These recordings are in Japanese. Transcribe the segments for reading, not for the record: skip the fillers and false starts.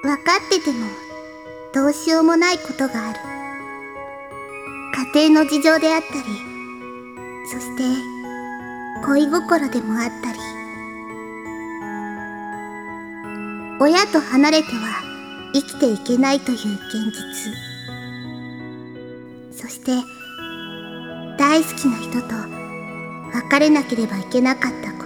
分かっててもどうしようもないことがある。家庭の事情であったり、そして恋心でもあったり、親と離れては生きていけないという現実、そして大好きな人と別れなければいけなかったこと、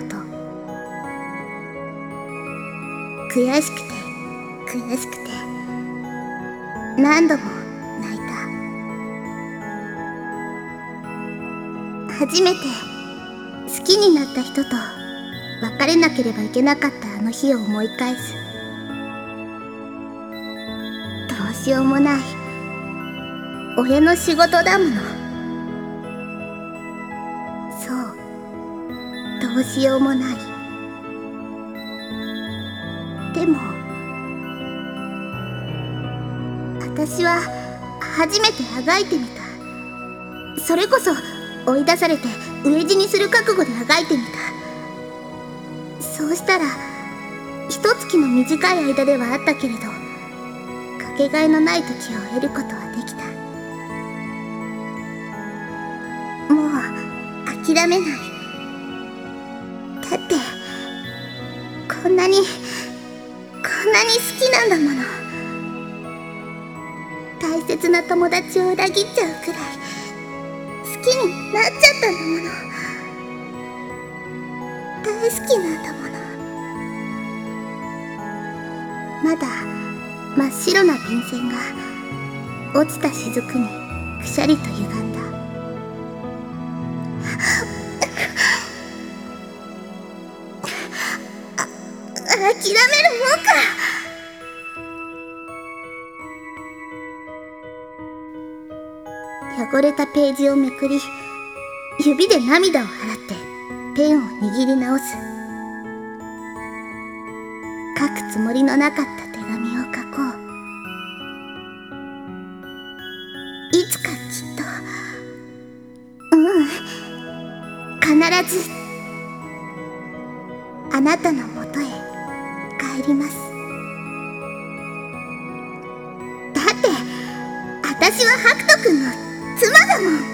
悔しくて悔しくて何度も泣いた。初めて好きになった人と別れなければいけなかったあの日を思い返す。どうしようもない、俺の仕事だもの。そう、どうしようもない。でも私は初めてあがいてみた。それこそ追い出されて飢え死にする覚悟であがいてみた。そうしたら一月の短い間ではあったけれど、かけがえのない時を得ることはできた。もう諦めない。だってこんなに好きなんだもの。大切な友達を裏切っちゃうくらい好きになっちゃったんだもの。大好きなんだもの。まだ真っ白な便箋が落ちた雫にくしゃりと歪んだ。諦めるもんか。汚れたページをめくり、指で涙を払ってペンを握り直す。書くつもりのなかった手紙を書こう。いつかきっと、必ずあなたのもとへ帰ります。だって私はハクト君の妻だもん。